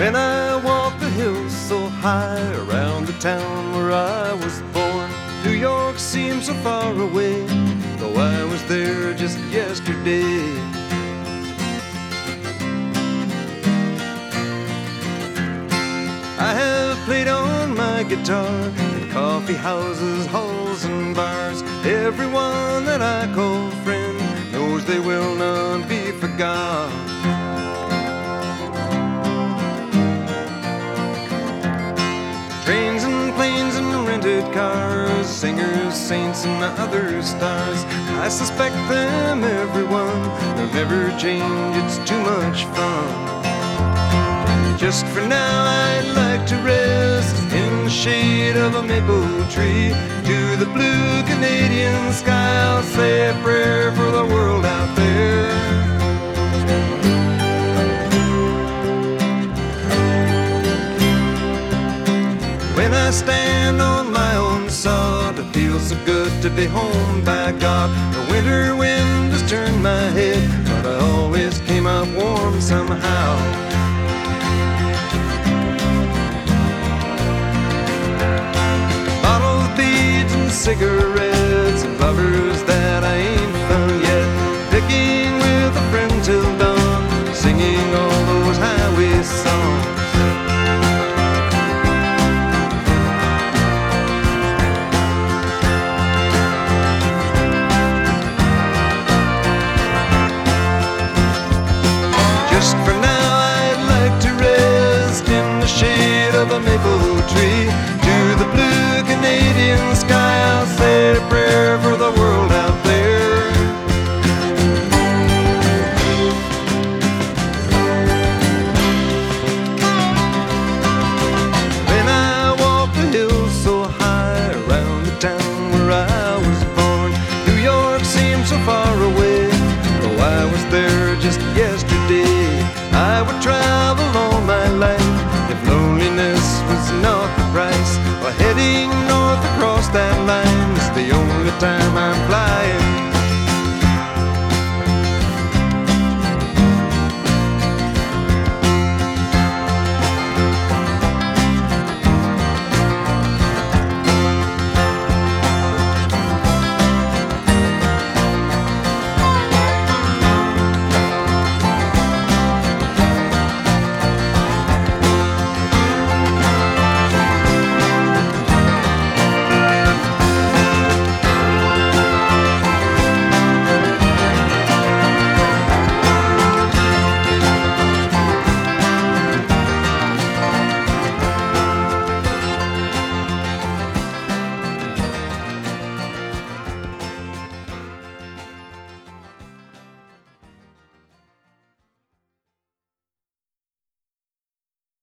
When I walk the hills so high around the town where I was born, New York seems so far away, though I was there just yesterday. I have played on my guitar in coffee houses, halls and bars. Everyone that I call friend knows they will not be forgot. Trains and planes and rented cars, singers, saints and other stars, I suspect them everyone, they'll never change, it's too much fun. Just for now I'd like to rest in the shade of a maple tree. To the blue Canadian sky I'll say a prayer for the world out there. When I stand on my own sod, it feels so good to be home, by God. The winter wind has turned my head, but I always came out warm somehow. Bottles, beads and cigarettes and lovers